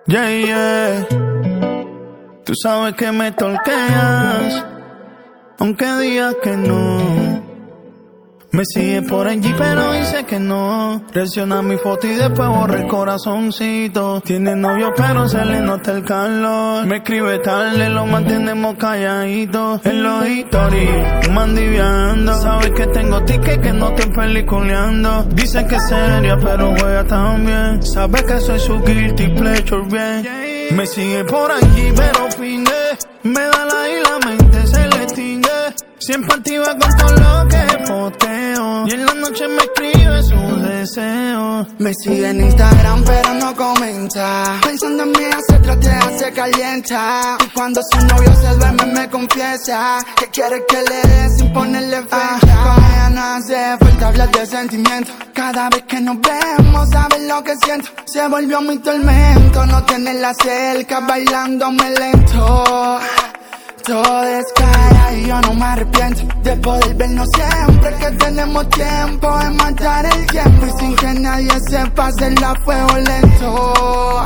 Yeah, yeah. Tú sabes que me torqueas, aunque digas que no. Me sigue por allí pero dice que no. Reacciona a mi foto y después borra el corazoncito. Tiene novio pero se le nota el calor. Me escribe tarde, lo mantenemos calladitos. En los stories, mandiviando. Sabes que tengo ticket, que no estoy peliculeando. Dice que es seria pero juega también. Sabes que soy su guilty pleasure, bien. Me sigue por aquí pero finge. Me da la y la mente se le extingue. Siempre activa con todo lo que posteo. Y en la noche me escribe sus deseos. Me sigue en Instagram pero no comenta. Pensando en mí hace tratea, se calienta. Y cuando su novio se duerme me confiesa que quiere que le dé sin ponerle fecha. Con ella no hace falta hablar de sentimientos. Cada vez que nos vemos sabes lo que siento. Se volvió mi tormento no tenerla cerca, bailándome lento. Todo es cara y yo no me arrepiento de poder vernos siempre que tenemos tiempo en matar el tiempo y sin que nadie sepa hacerla a fuego lento.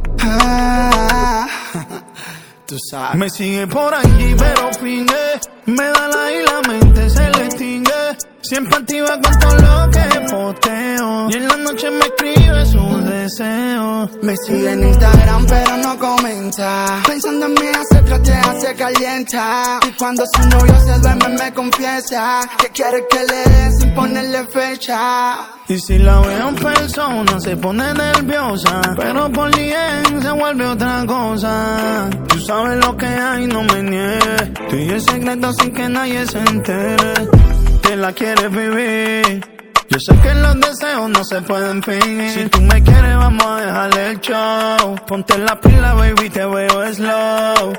Tú sabes. Me sigue por aquí pero finge. Me da la y la mente se le extingue. Siempre activa con todo lo que posteo. Y en la noche me escribe sus deseos. Me sigue en Instagram pero no comenta. Pensando en mí hace tratea, se calienta. Y cuando su novio se duerme me confiesa que quiere que le dé sin ponerle fecha. Y si la veo en persona se pone nerviosa, pero por DM se vuelve otra cosa. Tú sabes lo que hay, no me niegues. Tú y el secreto sin que nadie se entere. Que la quieres vivir. Yo sé que los deseos no se pueden fingir. Si tú me quieres vamos a dejarle el show. Ponte la pila baby, te veo slow.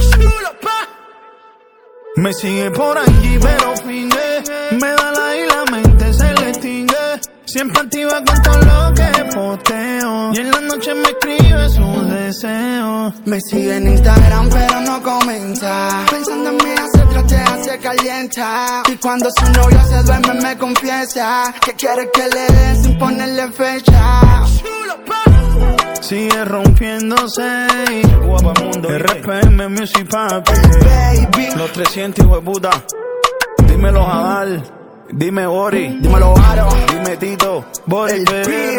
Me sigue por aquí pero finge. Me da la y la mente se le extingue. Siempre activa con todo lo que posteo. Y en la noche me escribe sus deseos. Me sigue en Instagram pero no comenta. Pensando en mí hace tratea, se calienta. Y cuando su novio se duerme me confiesa que quiere que le dé sin ponerle fecha. Sigue rompiéndose. RPM Music Papi. Los 300 hijo de puta. Dímelo Jabal. Dime Ori. Dímelo Aro. Dime Tito. Boy, El bebé.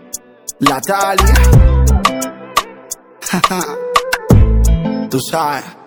La Talia. Tú sabes.